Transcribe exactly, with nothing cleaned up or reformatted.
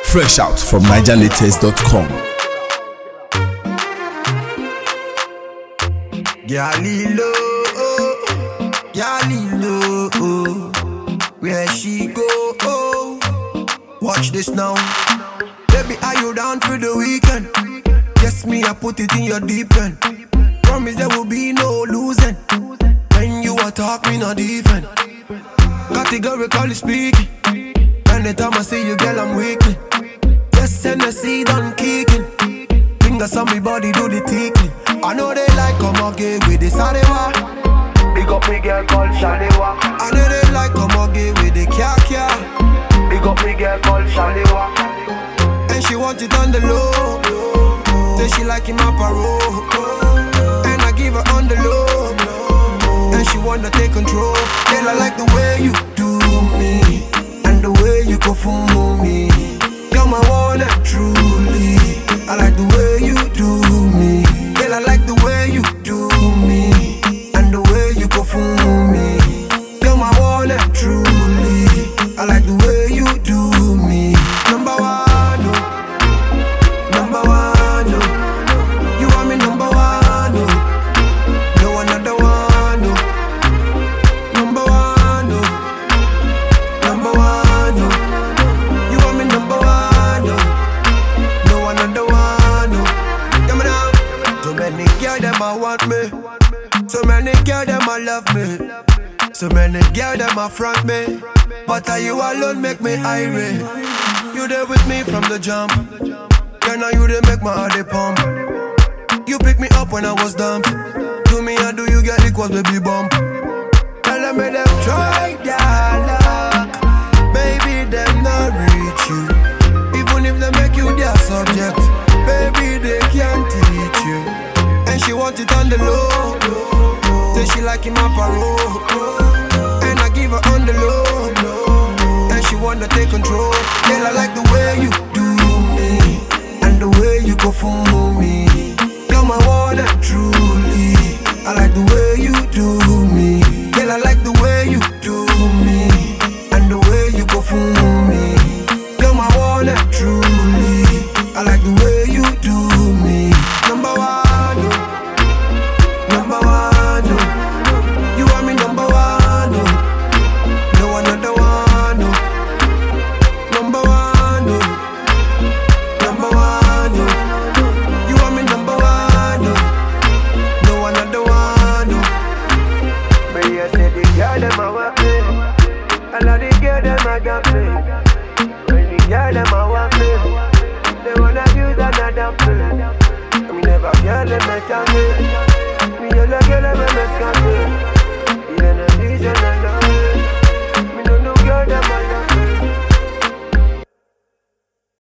Fresh out from niger latest dot com. Galilo, Galilo, where she go? Oh, watch this now. Baby, are you down for the weekend? Yes, me, I put it in your deep end. Promise there will be no losing. When you attack me, not defend. Categorically speaking. Anytime I see you, girl, I'm weakling. Yes, and the seed on kicking. Fingers on me body, do the tickling. I know they like come again with the Sarewa. Big up me girl called Shalewa. I know they like come again with the Kya Kya. Big up me girl called Shalewa. And she want it on the low. Say she like him up a roll. And I give her on the low. And she wanna take control. Girl, I like the way you do me. And the way you go for me. You're my one and truly. I like the way you do me. Girl, I like the way you do me. And the way you go for me. You're my one and truly. I like the way you do me. Number one, no. Number one, no. You are me number one, no. No another one, no. Number one, no. Number one, no. You are me number one, no. No another one, no. Come on. So many girls them a want me. So many girls them a love me. So many girls them a front me. But are you alone make me irate. You there with me from the jump. Girl, now you they make my heart they pump. You pick me up when I was dumb. Do me and do you get equal baby bump. Tell them me them try their luck. Baby them not reach you. Even if they make you their subject. Baby they can't teach you. And she want it on the low. Say she like him up a roll. And I give her on the low. And she wanna take control. Girl, I like the way you do me. And the way you go for me. You're my one and truly. I like the way you do me. Girl, I like the way you do me. And the way you go for me. You're my one and truly. I like the way you do me. Number one, no. Number one, no. You are me number one, no. No another one, no. Number one, no. Number one, no. You are me number one, no. No another one, no. But you say the girl them a want me. All of the girl them a got me. When the girl them a want me, they wanna use another play. Me never girl them make me. Me yellow girl them make me. Even a vision and